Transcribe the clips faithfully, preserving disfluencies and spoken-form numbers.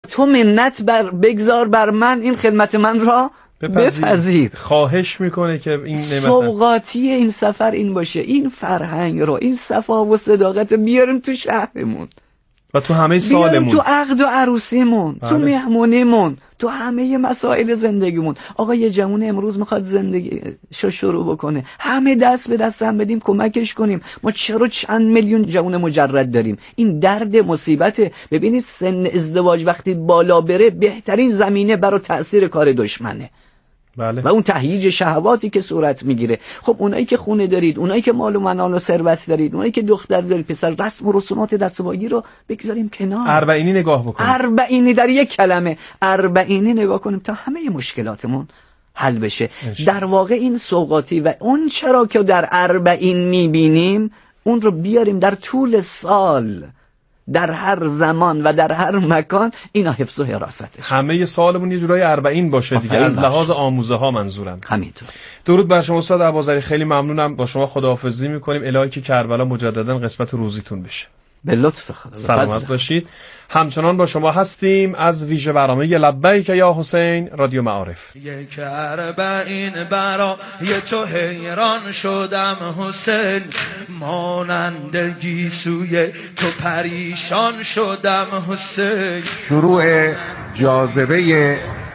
تو منت بر بگذار بر من، این خدمت من را بپذیر. خواهش میکنه که این نعمت سوغاتی این سفر این باشه، این فرهنگ رو، این صفا و صداقت بیاریم تو شهرمون و تو همه سالمون، تو عقد و عروسیمون، بله. تو مهمونیمون، تو همه مسائل زندگیمون. آقا یه جوون امروز میخواد زندگی شو شروع بکنه، همه دست به دست هم بدیم کمکش کنیم. ما چرا چند میلیون جوون مجرد داریم؟ این درد مصیبته. ببینید سن ازدواج وقتی بالا بره بهترین زمینه برای تأثیر کار دشمنه. بله. و اون تهییج شهواتی که صورت میگیره. خب اونایی که خونه دارید، اونایی که مال و منال و ثروت دارید، اونایی که دختر دارید، پسر، رسم و رسومات دستوایی رو بگذاریم کنار. اربعینی نگاه بکنیم. اربعینی در یک کلمه، اربعینی نگاه کنیم تا همه مشکلاتمون حل بشه. در واقع این سوغاتی و اون چرا که در اربعین میبینیم اون رو بیاریم در طول سال، در هر زمان و در هر مکان، اینا حفظ و حراستش. همه سالمون یه جورای اربعین باشه دیگه، از لحاظ آموزه ها منظورم. همینطور. درود بر شما استاد ابوذری، خیلی ممنونم. با شما خداحافظی میکنیم. الهی که کربلا مجددا قسمت روزیتون بشه. به لطف خدا. سلامت باشید. همچنان با شما هستیم از ویژه برنامه لبیک یا حسین رادیو معارف. یک اربعین برای تو حیران شدم حسین، مانند گیسوی تو پریشان شدم حسین. شروع جاذبه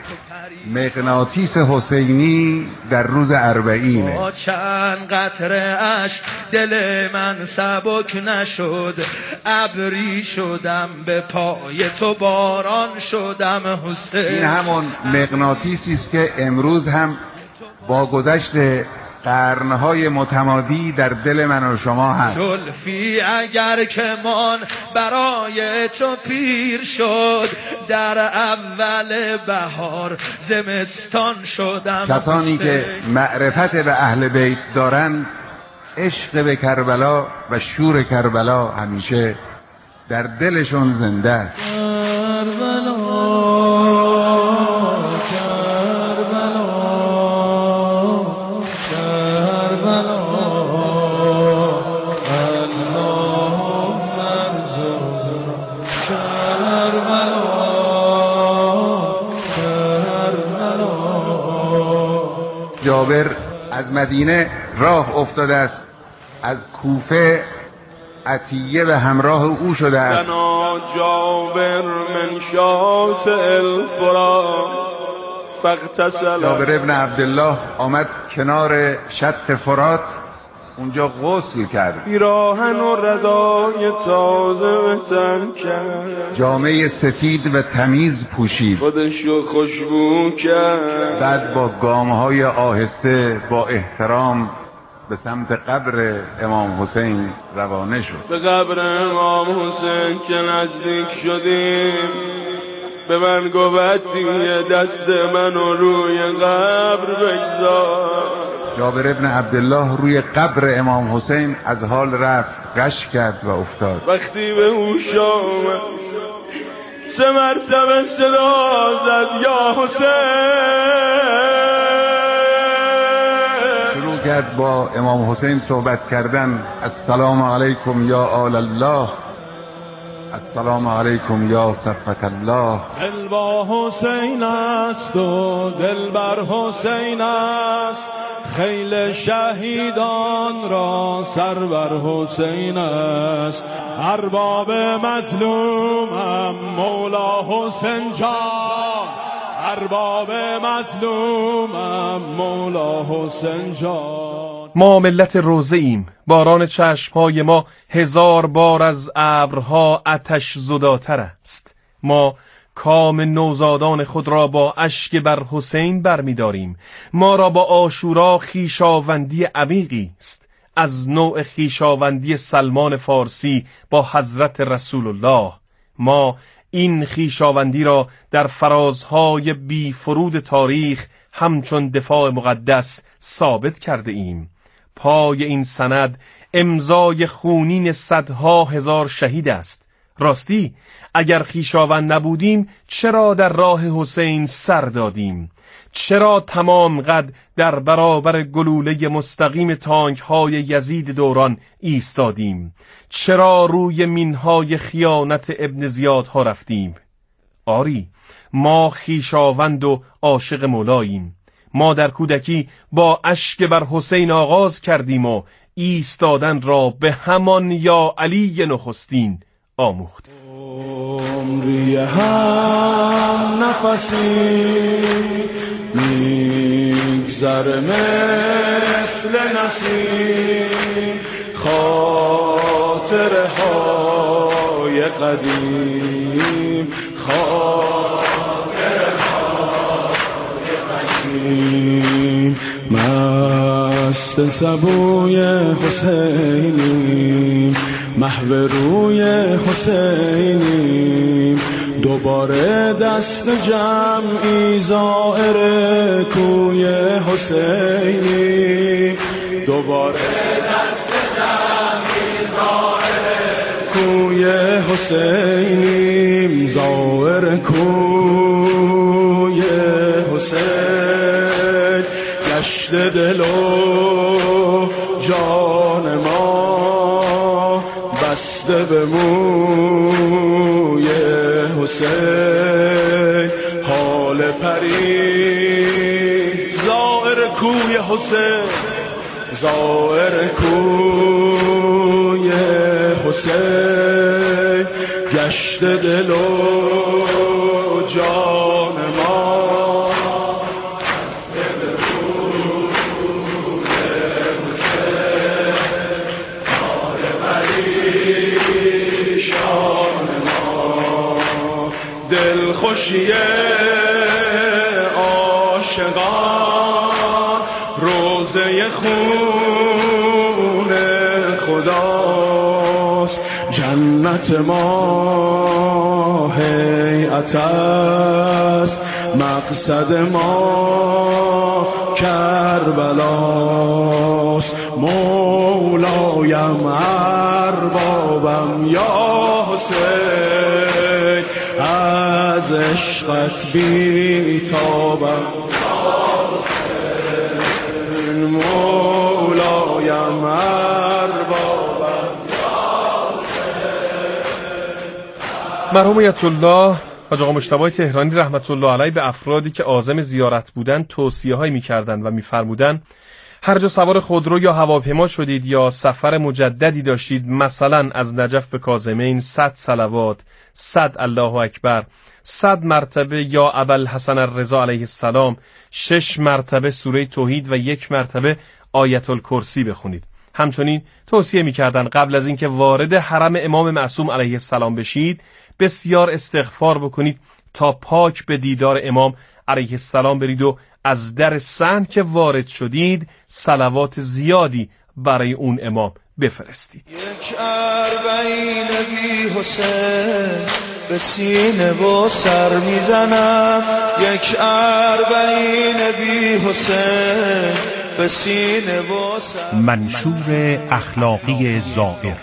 مغناطیس حسینی در روز اربعینه. با چند قطره اشک دل من سبک نشد، ابری شدم به پای تو باران شدم حسین. این همون مغناطیسی است که امروز هم با گذشت قرنهای متمادی در دل من و شما هست. زلفی اگر که من برای تو پیر شد، در اول بهار زمستان شدم. کسانی که معرفت به اهل بیت دارند، عشق به کربلا و شور کربلا همیشه در دلشون زنده است. کربلا جابر از مدینه راه افتاده است، از کوفه عطیه به همراه او شده است. دنا جابر من شاطئ الفرات فاغتسل. جابر ابن عبدالله آمد کنار شط فرات، اونجا غسل کرد. پیراهن و ردای تازه به تن کرد، جامعه سفید و تمیز پوشید، خودشو خوشبو کرد. بعد با گامهای آهسته با احترام به سمت قبر امام حسین روانه شد. به قبر امام حسین که نزدیک شدیم، به من گفتی دست منو روی قبر بگذار. جابر ابن عبدالله روی قبر امام حسین از حال رفت، غش کرد و افتاد. وقتی به هوش آمد سه مرتبه صدا زد یا حسین. شروع کرد با امام حسین صحبت کردن. السلام علیکم یا آل الله، السلام علیکم یا صفوت الله. دل با حسین است و دل بر حسین است، خیل شهیدان را سر بر حسین است. ارباب مظلومم مولا حسین جان، ارباب مظلومم مولا حسین جان. ما ملت روزه ایم، باران چشمهای ما هزار بار از ابرها آتش زداتر است. ما کام نوزادان خود را با اشک بر حسین برمی‌داریم. ما را با عاشورا خویشاوندی عمیقی است، از نوع خویشاوندی سلمان فارسی با حضرت رسول الله. ما این خویشاوندی را در فرازهای بی فرود تاریخ همچون دفاع مقدس ثابت کرده ایم. پای این سند امضای خونین صدها هزار شهید است. راستی اگر خویشاوند نبودیم چرا در راه حسین سر دادیم؟ چرا تمام قد در برابر گلوله مستقیم تانک های یزید دوران ایستادیم؟ چرا روی مینهای خیانت ابن زیاد ها رفتیم؟ آری، ما خویشاوند و عاشق مولاییم. ما در کودکی با اشک بر حسین آغاز کردیم و ایستادن را به همان یا علی نخستین آموخت. عمری هم نفسی میگذر مثل نسیم، خاطره های قدیم، خاطره های قدیم. مست سبوی حسینیم، محو روی حسینیم، دوباره دست جمعی زائر کوی حسینیم، دوباره دست جمعی زائر کوی حسینیم، زائر کوی حسین. گشت دل و جان ما بسته به موی حسین، حال پری زائر کوی حسین، زائر کوی حسین. گشت دل و جان ما دلخوشی عاشقان، روزه خون خداست. جنت ما هیئت است، مقصد ما کربلاست. مولایم اربابم یا حسین، از عشقت بیتابم مولایم اربابم. مرحوم آیت الله حاج آقا مجتبی تهرانی رحمت الله علیه به افرادی که عازم زیارت بودند توصیه‌هایی می‌کردند و می‌فرمودند هر جا سوار خودرو یا هواپیما شدید یا سفر مجددی داشتید، مثلا از نجف به کاظمین، صد صلوات، صد الله اکبر، صد مرتبه یا ابوالحسن الرضا علیه السلام، شش مرتبه سوره توحید و یک مرتبه آیت الکرسی بخونید. همچنین توصیه می‌کردند قبل از اینکه وارد حرم امام معصوم علیه السلام بشید بسیار استغفار بکنید تا پاک به دیدار امام علیه السلام برید و از در صحن که وارد شدید صلوات زیادی برای اون امام بفرستید. یک اربعین بی حسین به سینه و سر میزنم، یک اربعین بی حسین به سینه و سر. منشور اخلاقی زائر.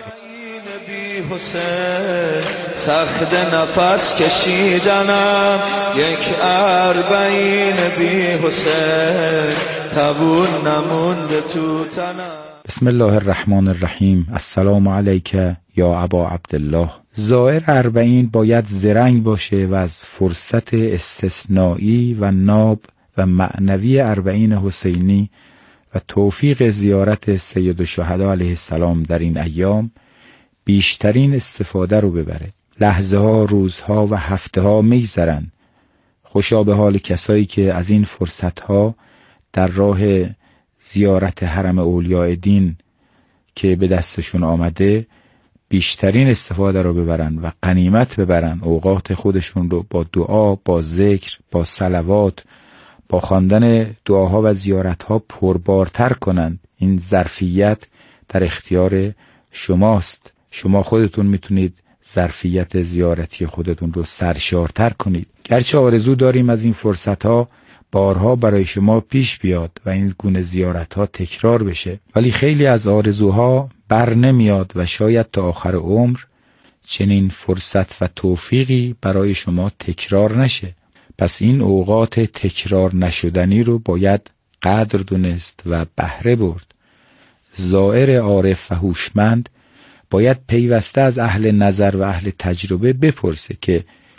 حسین سخت نفس کشیدنم، یک اربعین بی حسین تبون نمونده تو تنم. بسم الله الرحمن الرحیم. السلام علیک یا ابا عبدالله. زائر اربعین باید زرنگ باشه و از فرصت استثنایی و ناب و معنوی اربعین حسینی و توفیق زیارت سید الشهدا علیه السلام در این ایام بیشترین استفاده رو ببره. لحظه ها، روزها و هفته ها میگذرن. خوشا به حال کسایی که از این فرصت ها در راه زیارت حرم اولیاء دین که به دستشون آمده بیشترین استفاده رو ببرن و غنیمت ببرن. اوقات خودشون رو با دعا، با ذکر، با صلوات، با خواندن دعاها و زیارتها پربارتر کنند. این ظرفیت در اختیار شماست. شما خودتون میتونید ظرفیت زیارتی خودتون رو سرشارتر کنید. گرچه آرزو داریم از این فرصتها بارها برای شما پیش بیاد و این گونه زیارتها تکرار بشه، ولی خیلی از آرزوها بر نمیاد و شاید تا آخر عمر چنین فرصت و توفیقی برای شما تکرار نشه. پس این اوقات تکرار نشدنی رو باید قدر دونست و بهره برد. زائر عارف و هوشمند باید پیوسته از اهل نظر و اهل تجربه بپرسه که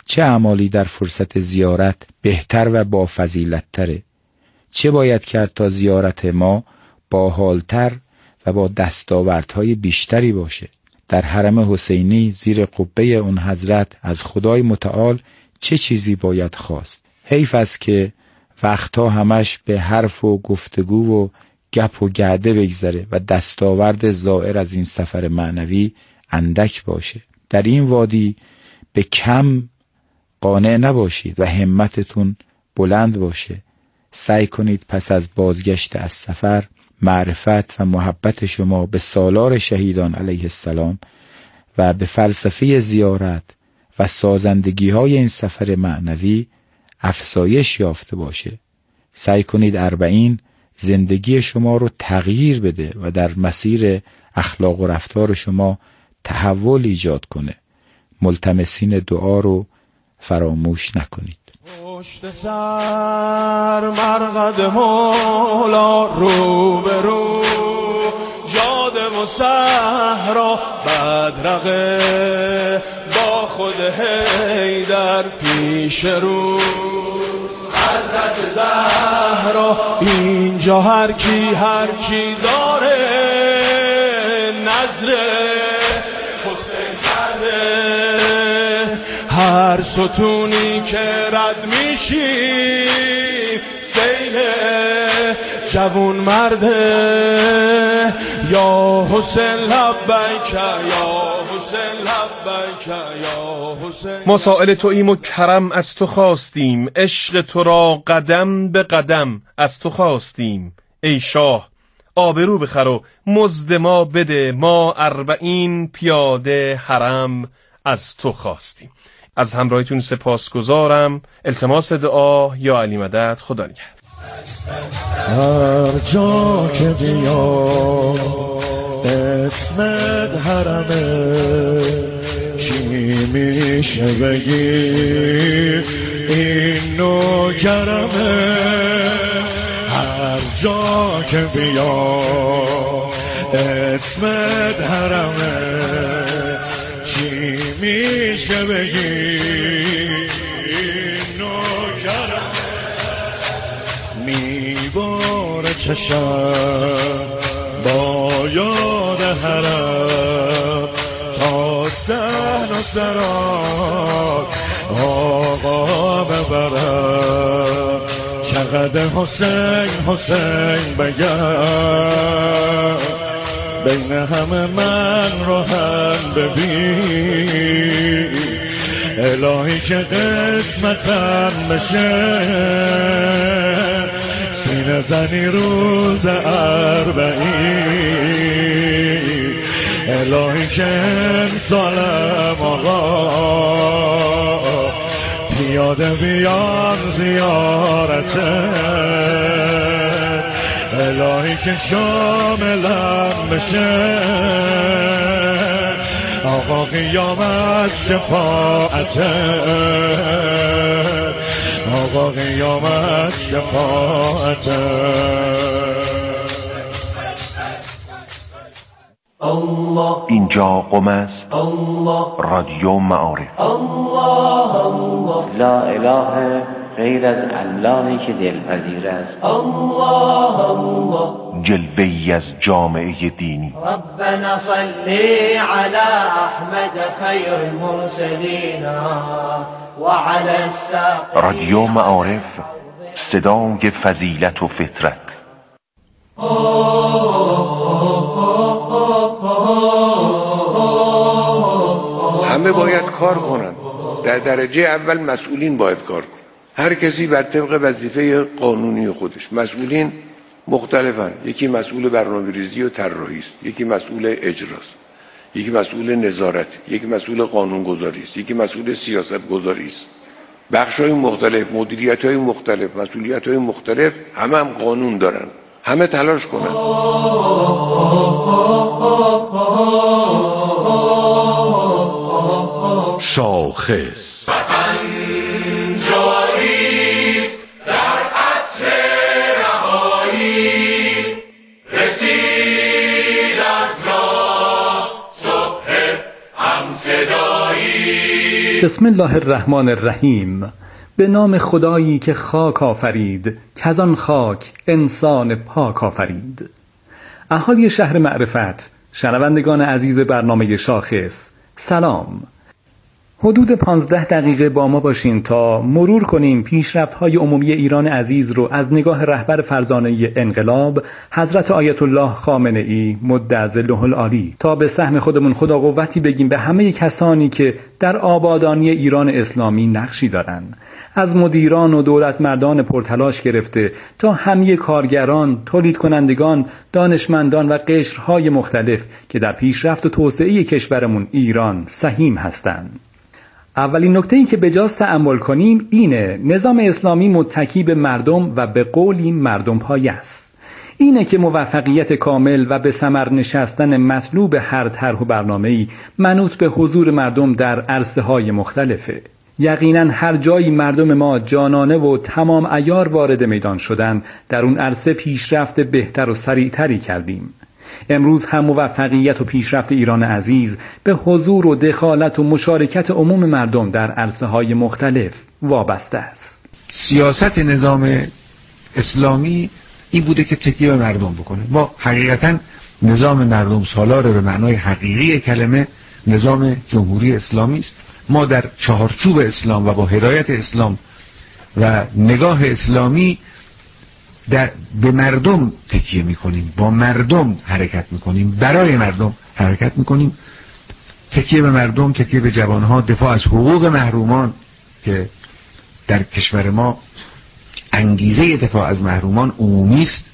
چه اعمالی در فرصت زیارت بهتر و با فضیلت تره؟ چه باید کرد تا زیارت ما با حالتر و با دستاوردهای بیشتری باشه؟ در حرم حسینی زیر قبه اون حضرت از خدای متعال چه چیزی باید خواست؟ حیف است که وقتا همش به حرف و گفتگو و گپ و گرده بگذره و دستاورد زائر از این سفر معنوی اندک باشه. در این وادی به کم قانع نباشید و همتتون بلند باشه. سعی کنید پس از بازگشت از سفر معرفت و محبت شما به سالار شهیدان علیه السلام و به فلسفه زیارت و سازندگی های این سفر معنوی افزایش یافته باشه. سعی کنید اربعین زندگی شما رو تغییر بده و در مسیر اخلاق و رفتار شما تحول ایجاد کنه. ملتمسین دعا رو فراموش نکنید. پشت سر مرقد مولا رو به رو، جاده و صحرا بدرقه، با خود حیدر پیش رو. حضرت زهرا اینجا هر کی هر چی داره نظر حسین کرده. هر ستونی که رد میشی سیل جوون مرده. یا حسین لبیک یا حسین لبیک یا حسین. ما سائل توییم و کرم از تو خواستیم، عشق تو را قدم به قدم از تو خواستیم. ای شاه آبرو بخر و مزد ما بده، ما اربعین پیاده حرم از تو خواستیم. از همراهیتون سپاسگزارم. التماس دعا یا علی مدد. خدا نگهدار. هر جا که بیا اسمت حرمه، چی میشه بگی این نوکرمه. هر جا که بیا اسمت حرمه، چی میشه بگی این نوکرمه. میباره چشم با یاد حرم، تا سهل و سرات آقا ببرم. چقدر حسین حسین بگم، بین همه من رو هم ببین. الهی که قسمتم بشه، سینه زنی روز اربعین. الهی که امسالم آقا پیاده بیان زیارته. الهی که شاملم بشه آقا قیامت شفاعته. آقا قیامت شفاعته. اینجا قم است رادیو معارف. لا اله غیر از اللهی که دلپذیر است. جلوه‌ای از جامعه دینی. ربنا صلی علی احمد خیر المرسلین و علی الساقین. رادیو معارف، صدای فضیلت و فطرت. همه باید کار کنن. در درجه اول مسئولین باید کار کنن. هر کسی بر طبق وظیفه قانونی خودش. مسئولین مختلفن. یکی مسئول برنامه‌ریزی و طراحی است، یکی مسئول اجراست، یکی مسئول نظارت، یکی مسئول قانونگذاری است، یکی مسئول سیاست گذاری است. بخش‌های مختلف، مدیریت‌های مختلف، مسئولیت‌های مختلف، همه هم قانون دارن. همه تلاش کنن. شاخص وطن جاریست در عطر رهایی، رسید از راه صبح همصدایی. بسم الله الرحمن الرحیم. به نام خدایی که خاک آفرید، که از آن خاک انسان پاک آفرید. اهالی شهر معرفت، شنوندگان عزیز برنامه شاخص، سلام. حدود پانزده دقیقه با ما باشین تا مرور کنیم پیشرفت‌های عمومی ایران عزیز رو از نگاه رهبر فرزانه انقلاب حضرت آیت الله خامنه‌ای مد ظله العالی تا به سهم خودمون خدا قوتی بگیم به همه کسانی که در آبادانی ایران اسلامی نقشی دارن، از مدیران و دولت مردان پرتلاش گرفته تا همه کارگران، تولید کنندگان، دانشمندان و قشرهای مختلف که در پیشرفت و توسعه کشورمون ایران سهیم هستند. اولین نکته‌ای که بجاست تأمل کنیم اینه نظام اسلامی متکی به مردم و به قولی مردم پایه است. اینه که موفقیت کامل و به ثمر نشستن مطلوب هر طرح و برنامه‌ای منوط به حضور مردم در عرصه‌های مختلفه. یقیناً هر جایی مردم ما جانانه و تمام عیار وارد میدان شدن، در اون عرصه پیشرفت بهتر و سریعتری کردیم. امروز هم موفقیت و پیشرفت ایران عزیز به حضور و دخالت و مشارکت عموم مردم در عرصه‌های مختلف وابسته است. سیاست نظام اسلامی این بوده که تکیه به مردم بکنه. ما حقیقتاً نظام مردم سالار به معنای حقیقی کلمه نظام جمهوری اسلامی است. ما در چهارچوب اسلام و با هدایت اسلام و نگاه اسلامی در به مردم تکیه میکنیم، با مردم حرکت میکنیم، برای مردم حرکت میکنیم. تکیه به مردم، تکیه به جوانها، دفاع از حقوق محرومان که در کشور ما انگیزه دفاع از محرومان عمومی است،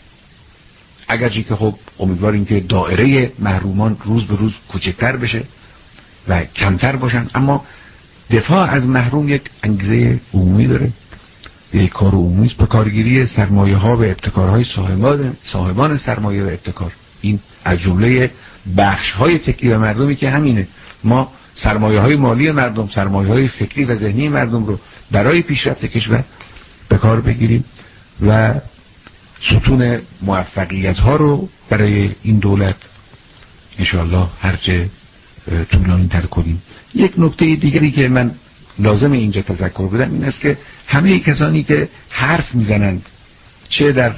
اگرچه که خب امیدواریم که دایره محرومان روز به روز کوچکتر بشه و کمتر باشن، اما دفاع از محروم یک انگیزه عمومی داره، یک کار عمومی است. به کارگیری سرمایه ها و ابتکارهای صاحبان صاحبان سرمایه و ابتکار، این از جمله بخش های تکیه به مردمی که همینه. ما سرمایه های مالی مردم، سرمایه های فکری و ذهنی مردم رو برای پیشرفت کشور به کار بگیریم و ستون موفقیت ها رو برای این دولت انشاءالله هرچه طولانی تر کنیم. یک نکته دیگری که من لازم اینجا تذکر بدم این است که همه کسانی که حرف میزنند، چه در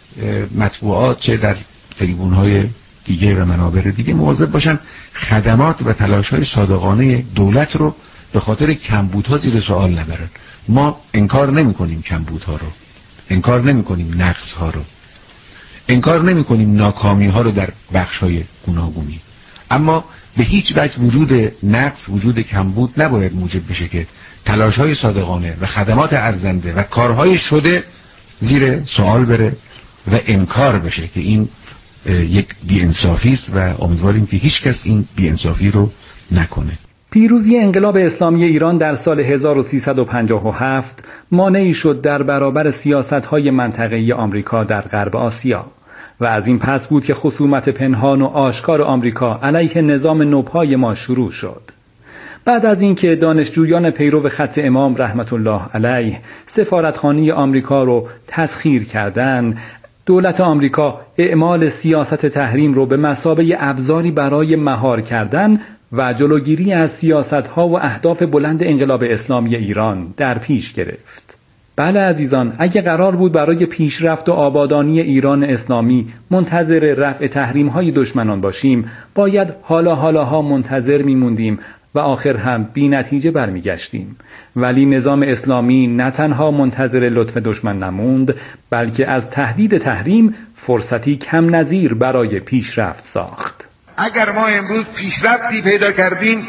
مطبوعات چه در تریبون‌های دیگه و منابر دیگه، مواظب باشن خدمات و تلاش‌های صادقانه دولت رو به خاطر کمبودها زیر سوال نبرن. ما انکار نمی‌کنیم کمبودها رو، انکار نمی‌کنیم نقص‌ها رو، انکار نمی‌کنیم ناکامی‌ها رو در بخش‌های گوناگونی، اما به هیچ وجه وجود نقص، وجود کمبود نباید موجب بشه که تلاش‌های صادقانه و خدمات ارزنده و کارهای شده زیر سوال بره و انکار بشه، که این یک بی‌انصافی است و امیدواریم که هیچ کس این بی‌انصافی رو نکنه. پیروزی انقلاب اسلامی ایران در سال هزار و سیصد و پنجاه و هفت مانعی شد در برابر سیاست‌های منطقه‌ای آمریکا در غرب آسیا و از این پس بود که خصومت پنهان و آشکار آمریکا علیه نظام نوپای ما شروع شد. بعد از اینکه دانشجویان پیرو خط امام رحمت الله علیه سفارتخانه آمریکا رو تسخیر کردند، دولت آمریکا اعمال سیاست تحریم رو به مثابه ابزاری برای مهار کردن و جلوگیری از سیاست‌ها و اهداف بلند انقلاب اسلامی ایران در پیش گرفت. بله عزیزان، اگه قرار بود برای پیشرفت و آبادانی ایران اسلامی منتظر رفع تحریم‌های دشمنان باشیم، باید حالا حالاها منتظر می‌موندیم و آخر هم بی نتیجه برمیگشتیم. ولی نظام اسلامی نه تنها منتظر لطف دشمن نموند، بلکه از تهدید تحریم فرصتی کم نظیر برای پیشرفت ساخت. اگر ما امروز پیشرفتی پیدا کردیم،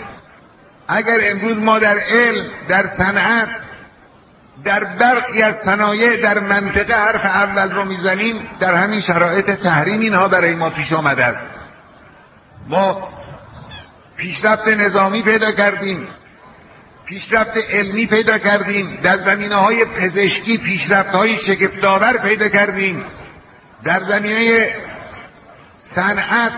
اگر امروز ما در علم، در صنعت، در برخی از صنایع در منطقه حرف اول رو میزنیم، در همین شرایط تحریم اینها برای ما پیش آمده است. ما پیشرفت نظامی پیدا کردیم، پیشرفت علمی پیدا کردیم، در زمینه‌های پزشکی پیشرفت‌های شگفت‌آور پیدا کردیم، در زمینه صنعت،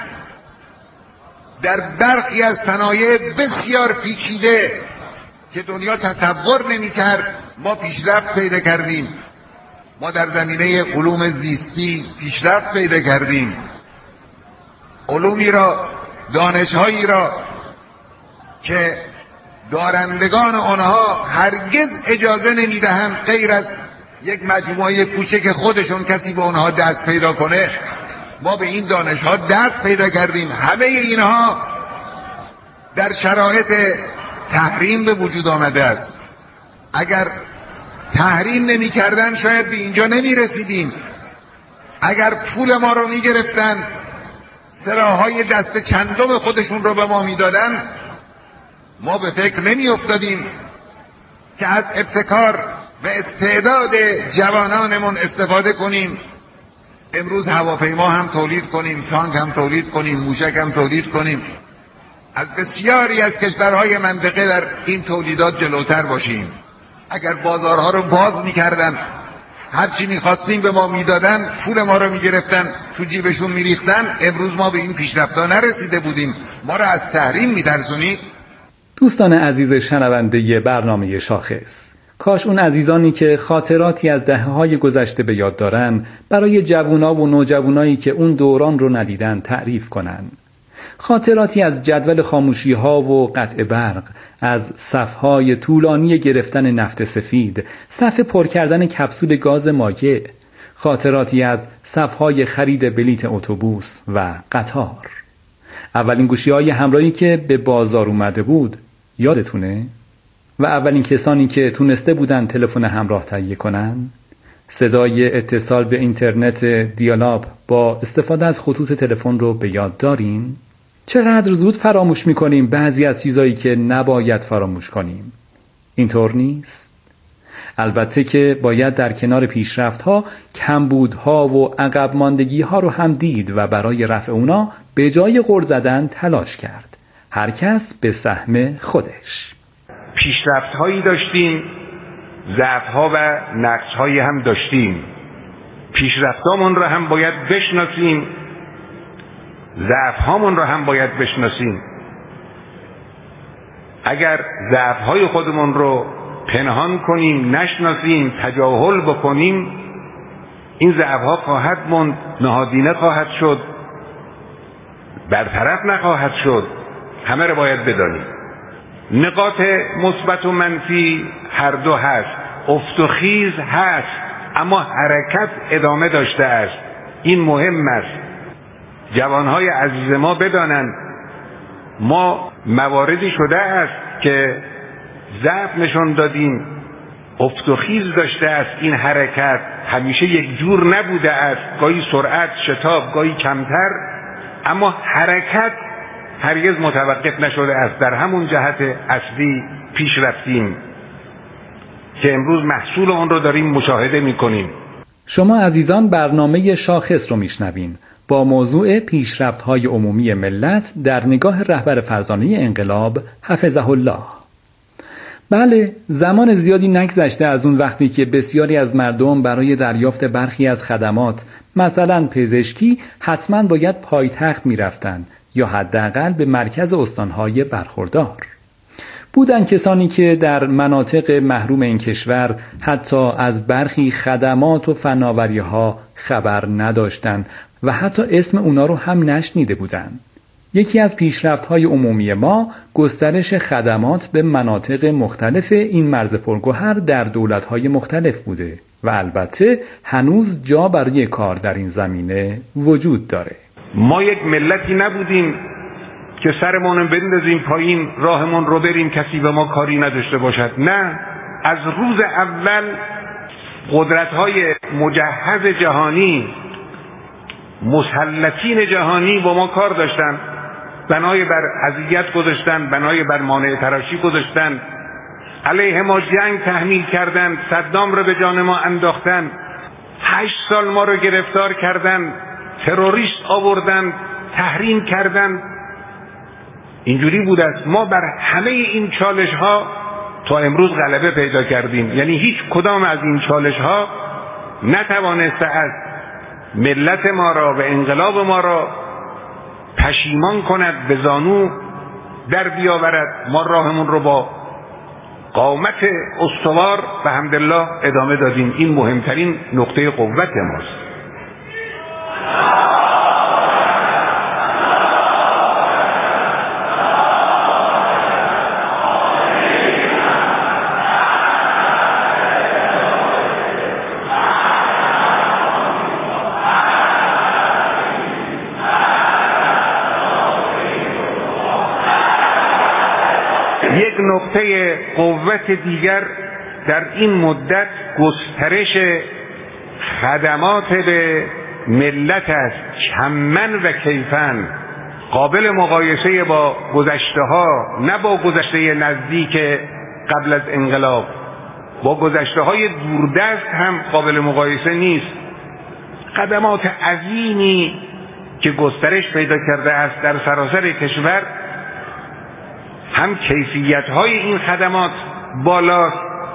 در برخی از صنایع بسیار پیچیده که دنیا تصور نمی‌کرد ما پیشرفت پیدا کردیم. ما در زمینه علوم زیستی پیشرفت پیدا کردیم، علومی را، دانش‌هایی را که دارندگان آنها هرگز اجازه نمیدهند غیر از یک مجموعه کوچک خودشون کسی به آنها دست پیدا کنه. ما به این دانش‌ها دست پیدا کردیم. همه اینها در شرایط تحریم به وجود آمده است. اگر تحریم نمی کردن شاید به اینجا نمی رسیدیم. اگر پول ما رو می گرفتن، سراهای دست چندم خودشون رو به ما می دادن، ما به فکر نمی افتادیم که از ابتکار و استعداد جوانانمون استفاده کنیم. امروز هواپیما هم تولید کنیم، تانک هم تولید کنیم، موشک هم تولید کنیم، از بسیاری از کشورهای منطقه در این تولیدات جلوتر باشیم. اگر بازارها رو باز میکردن، هرچی میخواستیم به ما میدادن، پول ما رو میگرفتن تو جیبشون میریختن، امروز ما به این پیشرفت‌ها نرسیده بودیم. ما رو از تحریم میترسونی. دوستان عزیز شنونده برنامه شاخص، کاش اون عزیزانی که خاطراتی از دهه‌های گذشته به یاد دارن برای جوونا و نوجوانایی که اون دوران رو ندیدن تعریف کنن. خاطراتی از جدول خاموشی‌ها و قطع برق، از صف‌های طولانی گرفتن نفت سفید، صف پر کردن کپسول گاز مایع، خاطراتی از صف‌های خرید بلیت اتوبوس و قطار. اولین گوشی‌های همراهی که به بازار اومده بود یادتونه؟ و اولین کسانی که تونسته بودن تلفن همراه تهیه کنن؟ صدای اتصال به اینترنت دیالاب با استفاده از خطوط تلفن رو به یاد دارین؟ چقدر زود فراموش میکنیم بعضی از چیزایی که نباید فراموش کنیم. اینطور نیست؟ البته که باید در کنار پیشرفت‌ها کمبودها و عقب ماندگی‌ها رو هم دید و برای رفع اونا به جای غر زدن تلاش کرد. هر کس به سهم خودش. پیشرفت‌هایی داشتیم، ضعف‌ها و نقص‌هایی هم داشتیم. پیشرفت‌هامون رو هم باید بشناسیم، ضعف‌هامون رو هم باید بشناسیم. اگر ضعف‌های خودمون رو پنهان کنیم، نشناسیم، تجاهل بکنیم، این ضعف‌ها خواهد موند، نهادینه خواهد شد، برطرف نخواهد شد. همه رو باید بدانیم. نقاط مثبت و منفی هر دو هست، افت و خیز هست، اما حرکت ادامه داشته است. این مهم است. جوانهای عزیز ما بدانند ما مواردی شده است که ضعف نشان دادیم، افت و خیز داشته است. این حرکت همیشه یک جور نبوده است، گاهی سرعت، شتاب، گاهی کمتر، اما حرکت هرگز متوقف نشده است. در همون جهت اصلی پیش رفتیم که امروز محصول آن رو داریم مشاهده می‌کنیم. شما عزیزان برنامه شاخص رو میشنوین با موضوع پیشرفت‌های عمومی ملت در نگاه رهبر فرزانه انقلاب حفظه الله. بله، زمان زیادی نگذشته از اون وقتی که بسیاری از مردم برای دریافت برخی از خدمات، مثلا پزشکی، حتما باید پایتخت میرفتن یا حداقل به مرکز استانهای برخوردار. بودن کسانی که در مناطق محروم این کشور حتی از برخی خدمات و فناوری‌ها خبر نداشتند و حتی اسم اونا رو هم نشنیده بودند. یکی از پیشرفت‌های عمومی ما گسترش خدمات به مناطق مختلف این مرز پرگوهر در دولت‌های مختلف بوده و البته هنوز جا برای کار در این زمینه وجود داره. ما یک ملتی نبودیم که سرمون بندازیم پایین، راهمون رو بریم، کسی به ما کاری نداشته باشد. نه، از روز اول قدرت‌های مجهز جهانی، مسلطین جهانی با ما کار داشتن، بنای بر اذیت گذاشتن، بنای بر مانع تراشی گذاشتن، علیه ما جنگ تحمیل کردند، صدام رو به جان ما انداختن، هشت سال ما رو گرفتار کردند، تروریست آوردن، تحریم کردن. اینجوری بود است. ما بر همه این چالش ها تا امروز غلبه پیدا کردیم. یعنی هیچ کدام از این چالش ها نتوانسته از ملت ما را و انقلاب ما را پشیمان کند، به زانو در بیاورد. ما راهمون رو با قامت استوار به حمدالله ادامه دادیم. این مهمترین نقطه قوت ماست. نقطه قوت دیگر در این مدت گسترش خدمات به ملت است، کمن و کیفن، قابل مقایسه با گذشته ها، نه با گذشته نزدیک قبل از انقلاب، با گذشته های دوردست هم قابل مقایسه نیست. خدمات عظیمی که گسترش پیدا کرده است در سراسر کشور، هم کیفیت های این خدمات بالاست،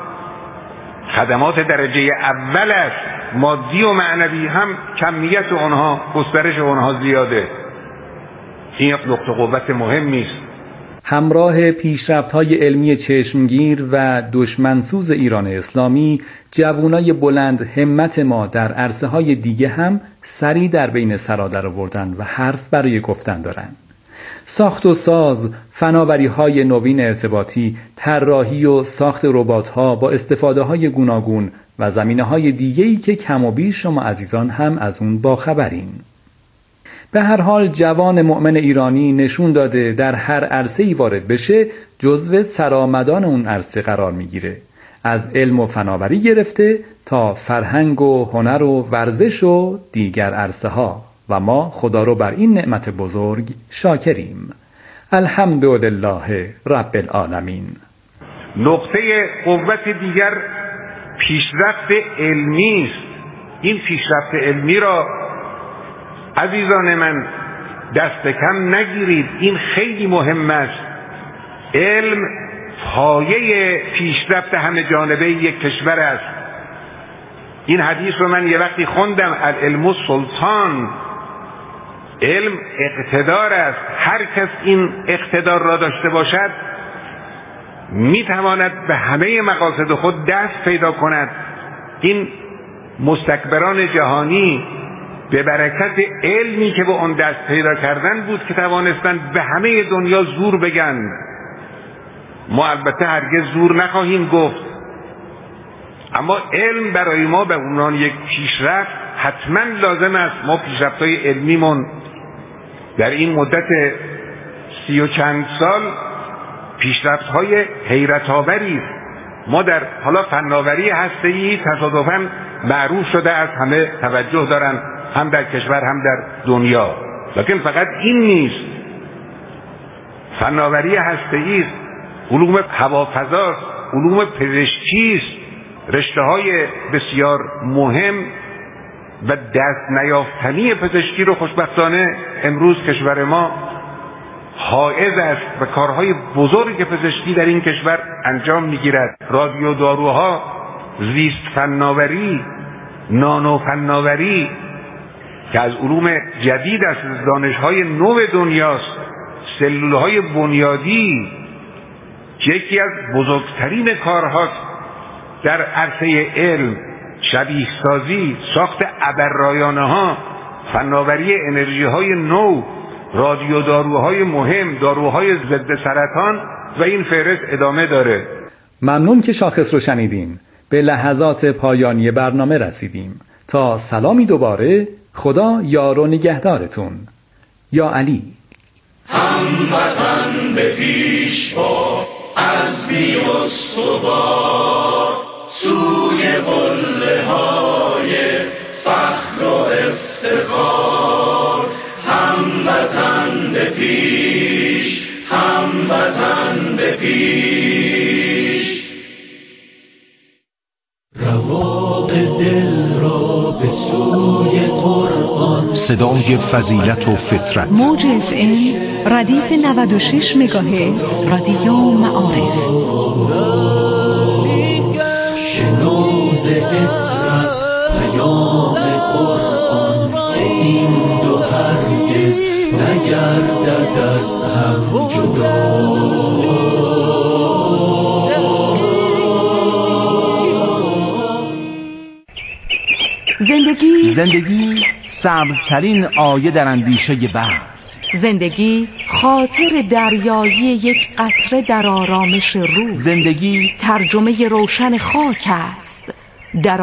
خدمات درجه اول است، مادی و معنوی، هم کمیت اونها، گسترش اونها زیاده. این یک نقطه قوت مهمی است. همراه پیشرفت‌های علمی چشمگیر و دشمنسوز ایران اسلامی، جوانای بلند همت ما در عرصه‌های دیگه هم سری در بین سرا درآوردن و حرف برای گفتن دارند. ساخت و ساز، فناوری‌های نوین ارتباطی، طراحی و ساخت ربات‌ها با استفاده‌های گوناگون و زمینه‌های دیگه‌ای که کم و بیش شما عزیزان هم از اون باخبرین. به هر حال جوان مؤمن ایرانی نشون داده در هر عرصه‌ای وارد بشه جزو سرآمدان اون عرصه قرار میگیره، از علم و فناوری گرفته تا فرهنگ و هنر و ورزش و دیگر عرصه ها، و ما خدا رو بر این نعمت بزرگ شاکریم. الحمدلله رب العالمین. نقطه قوت دیگر پیشرفت علمی است. این پیشرفت علمی را عزیزان من دست کم نگیرید، این خیلی مهم است. علم پایه پیشرفت همه جانبه یک کشور است. این حدیث رو من یه وقتی خوندم، العلم سلطان، علم اقتدار است. هر کس این اقتدار را داشته باشد میتواند به همه مقاصد خود دست پیدا کند. این مستکبران جهانی به برکت علمی که به اون دست پیدا کردن بود که توانستند به همه دنیا زور بگن. ما البته هرگز زور نخواهیم گفت، اما علم برای ما به عنوان یک پیشرفت حتما لازم است. ما پیشرفت‌های علمیمون در این مدت سی و چند سال پیشرفت‌های حیرت‌آوری است. ما در حالا فناوری هسته‌ای تصادفاً معروف شده است، همه توجه دارن، هم در کشور هم در دنیا. لکن فقط این نیست، فناوری هسته‌ای است، علوم هوافضا، علوم پزشکی است، رشته‌های بسیار مهم و دست نیافتنی پزشکی رو خوشبختانه امروز کشور ما حائز است و کارهای بزرگ پزشکی در این کشور انجام می‌گیرد. رادیو داروها، زیست فناوری، نانو فناوری که از علوم جدید است، از دانش‌های نو دنیاست، سلول‌های بنیادی که یکی از بزرگترین کارهاست در عرصه علم، شبیه سازی، ساخت ابررایانه‌ها، فناوری انرژی‌های نو، رادیو داروهای مهم، داروهای ضد سرطان و این فهرست ادامه داره. ممنون که شاخص رو شنیدین. به لحظات پایانی برنامه رسیدیم. تا سلامی دوباره، خدا یار و نگهدارتون. یا علی. هموطن به پیش با عزمی استوار، سوی قله های فخر و افتخار. هموطن به پیش، هموطن به پیش. رواق دل را به سوی قرآن، صدای فضیلت و فطرت. موج اف ام ردیف نود و شش مگاهرتز، رادیو معارف. شنوز عطرت پیام قرآن، که این دو هرگز نگردد از هم جدا. زندگی زندگی سبزترین آیه در اندیشه بحر. زندگی خاطر دریایی یک قطره در آرامش روح. زندگی ترجمه روشن خاک است در